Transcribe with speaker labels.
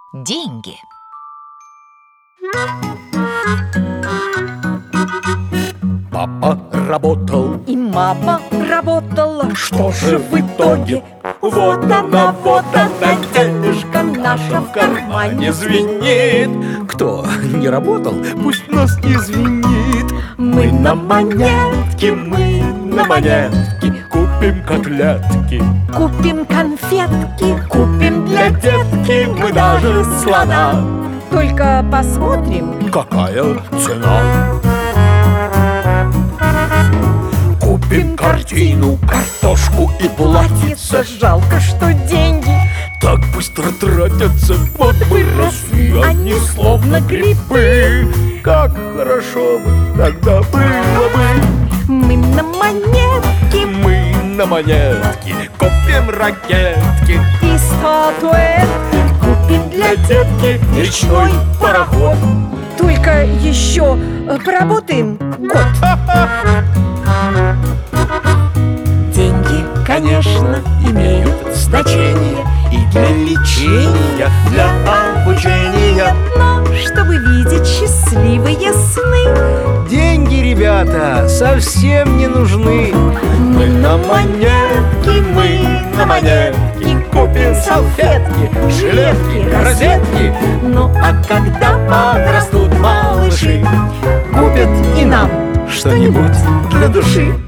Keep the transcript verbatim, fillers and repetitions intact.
Speaker 1: Деньги.
Speaker 2: Папа работал,
Speaker 3: и мама работала.
Speaker 2: что же в итоге?
Speaker 3: Вот она, вот она, денежка наша в кармане
Speaker 2: звенит. Кто не работал, пусть нас не звенит.
Speaker 3: Мы на монетки,
Speaker 2: мы на монетки купим котлетки,
Speaker 3: купим конфетки, купим для
Speaker 2: детки мы даже слона.
Speaker 3: Только посмотрим,
Speaker 2: Какая цена? Купим картину, картошку и платьице.
Speaker 3: жалко, что деньги
Speaker 2: Так быстро тратятся, вот бы росли они словно грибы. Как хорошо бы тогда было бы.
Speaker 3: мы на монетки
Speaker 2: Мы на монетки купим ракетки,
Speaker 3: и статуэтки купим для
Speaker 2: детки речной пароход.
Speaker 3: Только еще э, поработаем год. Деньги, конечно,
Speaker 2: Имеют значение и для лечения, для обучения.
Speaker 3: но чтобы видеть счастливые сны,
Speaker 4: Деньги, ребята, совсем не нужны.
Speaker 2: Мы на монетки, мы на монетки купим салфетки, жилетки, розетки.
Speaker 3: ну а когда
Speaker 2: Подрастут малыши,
Speaker 3: купят и нам
Speaker 2: что-нибудь для души.